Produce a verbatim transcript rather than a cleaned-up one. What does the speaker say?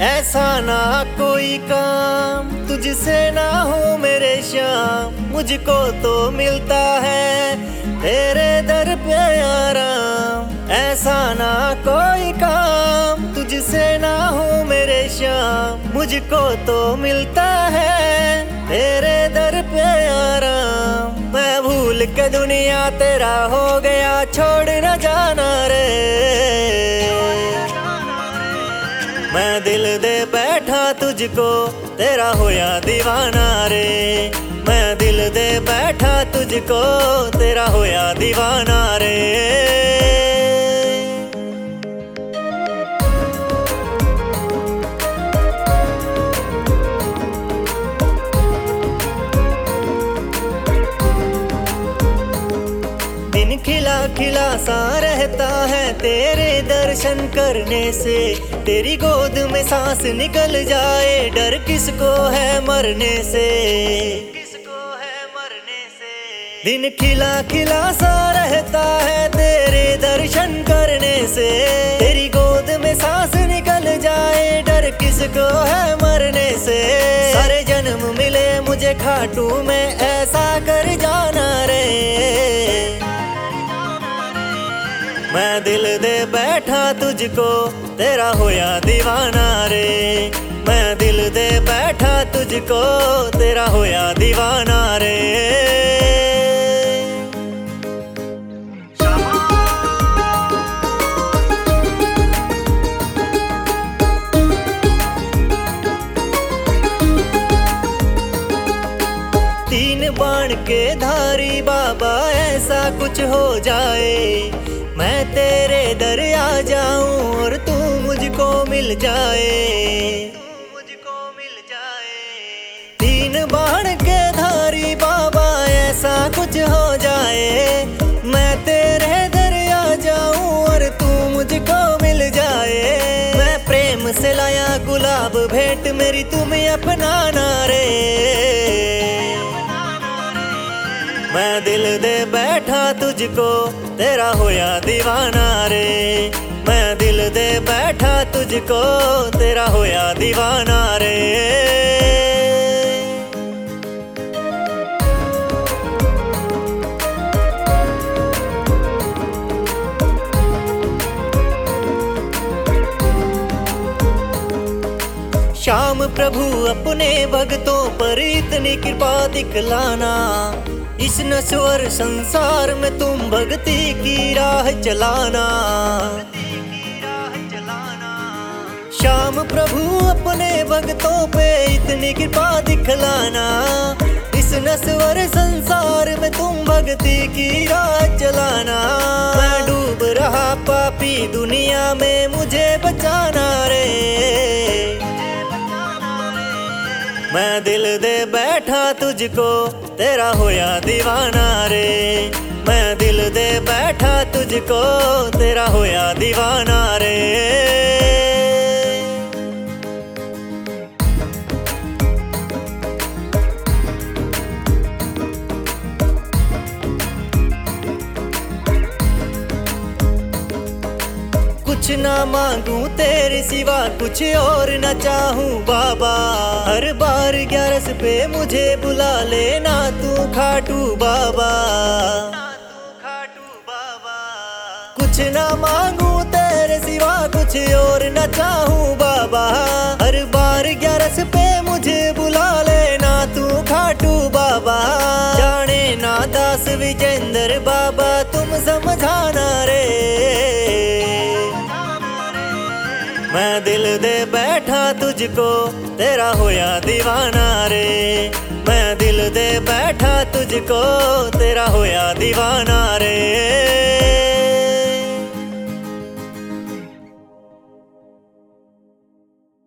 ऐसा ना कोई काम तुझसे ना हो मेरे श्याम, मुझको तो मिलता है तेरे दर पे आराम। ऐसा ना कोई काम तुझसे ना हो मेरे श्याम, मुझको तो मिलता है तेरे दर पे आराम। मैं भूल के दुनिया तेरा हो गया, छोड़ न जाना रे। मैं दिल दे बैठा तुझको, तेरा होया दीवाना रे। मैं दिल दे बैठा तुझको, तेरा होया दीवाना रे। दिन खिला खिला सा रहता है तेरे दर्शन करने से। तेरी गोद में सांस निकल जाए, डर किसको है मरने से। किसको है मरने से। दिन खिला खिला सा रहता है तेरे दर्शन करने से। तेरी गोद में सांस निकल जाए, डर किसको है मरने से। सारे जन्म मिले मुझे खाटू में, ऐसा कर जाना रे। मैं दिल दे बैठा तुझको, तेरा होया दीवाना रे। मैं दिल दे बैठा तुझको, तेरा होया दीवाना रे। तीन बाण के धारी बाबा, ऐसा कुछ हो जाए मैं तेरे दर आ जाऊं और तू मुझको मिल जाए। तू मुझको मिल जाए। तीन बाण के धारी बाबा, ऐसा कुछ हो जाए मैं तेरे दर आ जाऊं और तू मुझको मिल जाए। मैं प्रेम से लाया गुलाब भेंट, मेरी तुम्हें अपनाना रे। मैं दिल दे बैठा तुझको, तेरा होया दीवाना रे। मैं दिल दे बैठा तुझको, तेरा होया दीवाना रे। श्याम प्रभु अपने भक्तों पर इतनी कृपा दिखलाना, इस नश्वर संसार में तुम भक्ति की राह चलाना। श्याम प्रभु अपने भक्तों पे इतनी कृपा दिखलाना, इस नश्वर संसार में तुम भक्ति की राह चलाना। मैं डूब रहा पापी दुनिया में, मुझे बचाना रे। मैं दिल दे बैठा तुझको, तेरा होया दीवाना रे। मैं दिल दे बैठा तुझको, तेरा होया दीवाना रे। कुछ ना मांगू तेरे सिवा, कुछ और न चाहूं बाबा। हर बार ग्यारस पे मुझे बुला लेना तू खाटू बाबा। कुछ ना मांगू तेरे सिवा, कुछ और न चाहूं बाबा। हर बार ग्यारस पे मुझे बुला लेना तू खाटू बाबा। जाने ना दास विजेंद्र बाबा, तुम समझाना रे। मैं दिल दे बैठा तुझको, तेरा होया दीवाना रे। मैं दिल दे बैठा तुझको, तेरा होया दीवाना रे।